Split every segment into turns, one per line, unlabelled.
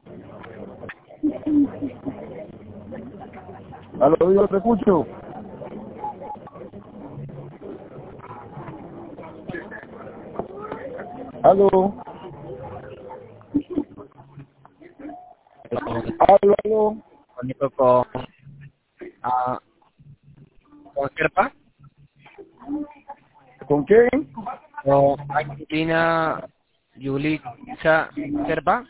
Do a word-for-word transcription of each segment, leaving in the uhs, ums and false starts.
Aló, yo te escucho. Aló. Aló, aló.
Conecto con, ah, con Serpa,
¿Con quién?
con Angelina Yulitza Serpa,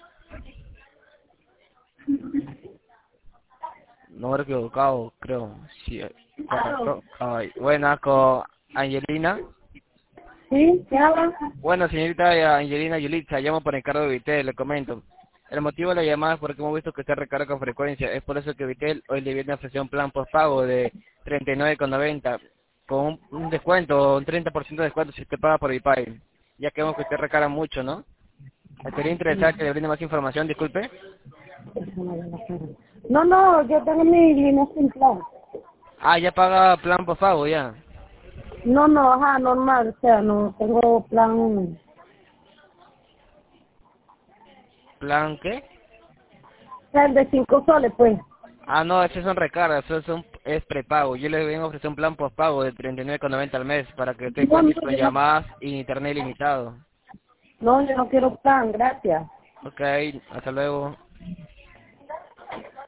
número equivocado, creo, sí, correcto. Ay, buena, con Angelina.
¿Sí? ¿Qué habla?
Bueno, señorita Angelina Yulitza, llamo por encargo de Vitel, le comento. El motivo de la llamada es porque hemos visto que usted recarga con frecuencia. Es por eso que Vitel hoy le viene a ofrecer un plan postpago de treinta y nueve con noventa con un, un descuento, un treinta por ciento de descuento si usted paga por Vipay. Ya que vemos que usted recarga mucho, ¿no? ¿Estaría interesado que le brinde más información? Disculpe.
No, no, yo tengo mi línea sin plan.
Ah, ya paga plan postpago, ya.
No, no, ajá, normal, o sea, no tengo plan,
¿Plan qué?
o sea, el de cinco soles, pues.
Ah, no, esos son recargas, eso es, un, es prepago. Yo le vengo a ofrecer un plan postpago de treinta y nueve con noventa al mes para que usted
No, no,
cuente con
yo no,
llamadas y internet ilimitado.
no, yo no quiero plan, gracias.
Ok, hasta luego.